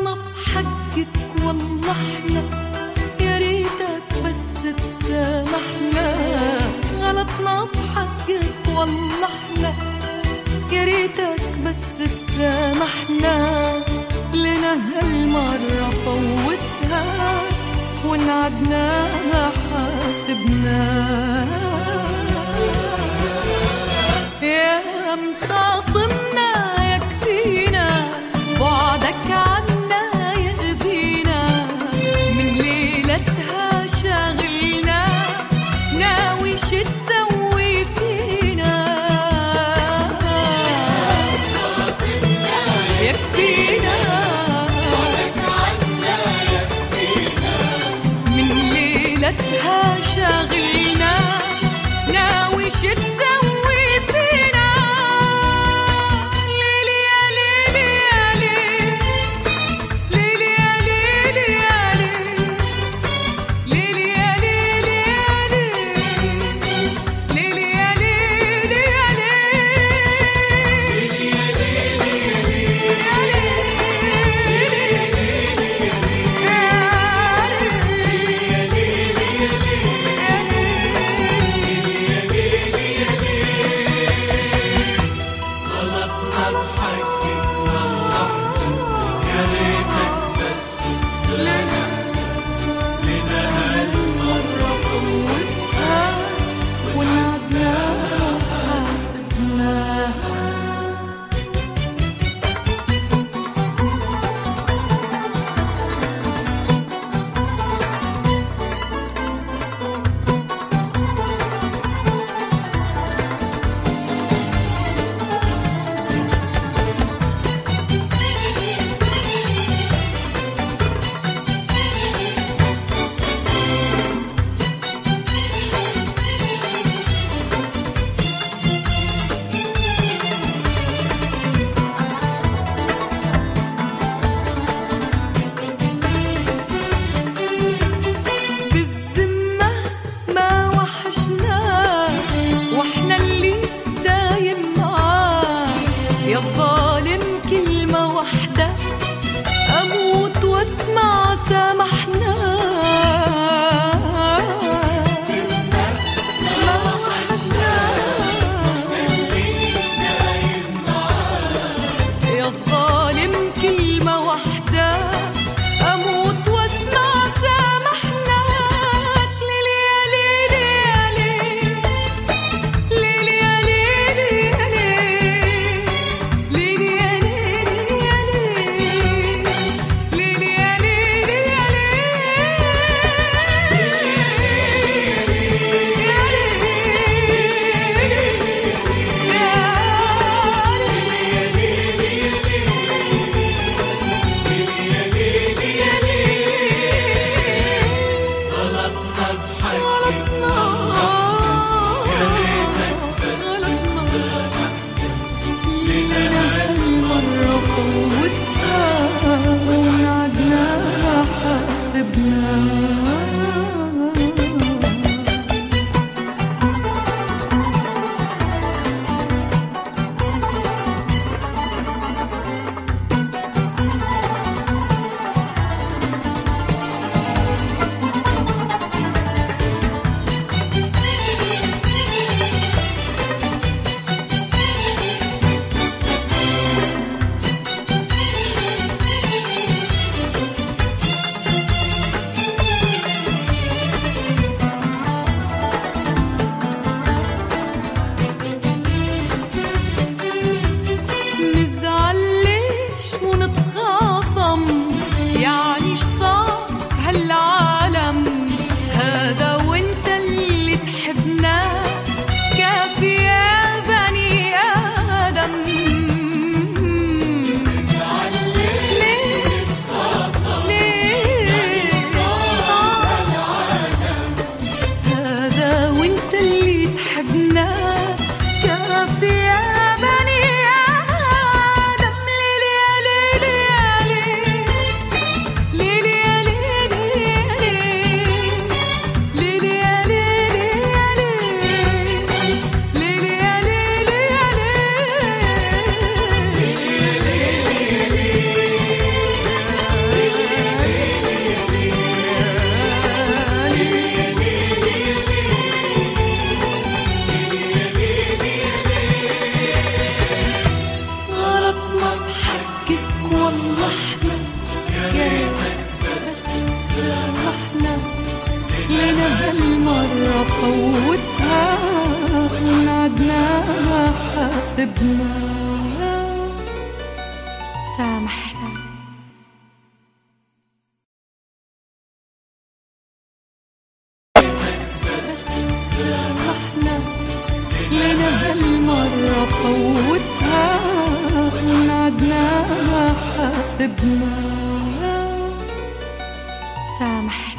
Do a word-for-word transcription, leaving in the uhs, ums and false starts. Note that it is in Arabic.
غلطنا بحقك والله احنا، يا ريتك بس تسامحنا. غلطنا بحقك والله احنا، يا ريتك بس تسامحنا. لنا هالمرة فوتها وإن عدناها حاسبنا. يا مخاصمنا يكفينا بعدك عنا يأذينا. من ليلتها شاغلنا ناوي شي تسوي فينا. يكفينا بعدك عنا يكفينا. من ليلتها شاغلنا ناوي شي تسوي فينا. ليلي يا ليلي يا ليلي، ليلي يا ليلي يا ليلي، ليلي يا ليلي يا ليلي، ليلي يا ليلي يا فوتها ونعدناها حاسبنا. سامحنا. سامحنا لنا هالمرة فوتها ونعدناها حاسبنا. سامحنا.